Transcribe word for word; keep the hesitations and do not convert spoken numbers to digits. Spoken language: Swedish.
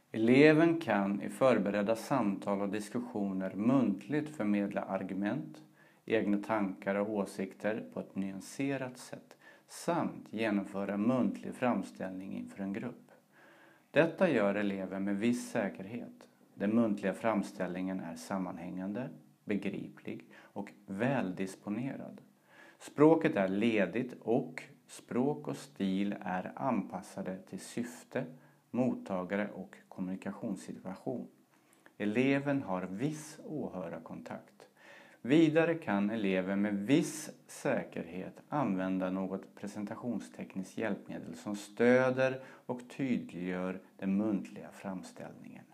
Eleven kan i förberedda samtal och diskussioner muntligt förmedla argument, egna tankar och åsikter på ett nyanserat sätt samt genomföra muntlig framställning inför en grupp. Detta gör eleven med viss säkerhet. Den muntliga framställningen är sammanhängande, begriplig och väldisponerad. Språket är ledigt och språk och stil är anpassade till syfte, mottagare och kommunikationssituation. Eleven har viss åhörarkontakt. Vidare kan eleven med viss säkerhet använda något presentationstekniskt hjälpmedel som stöder och tydliggör den muntliga framställningen.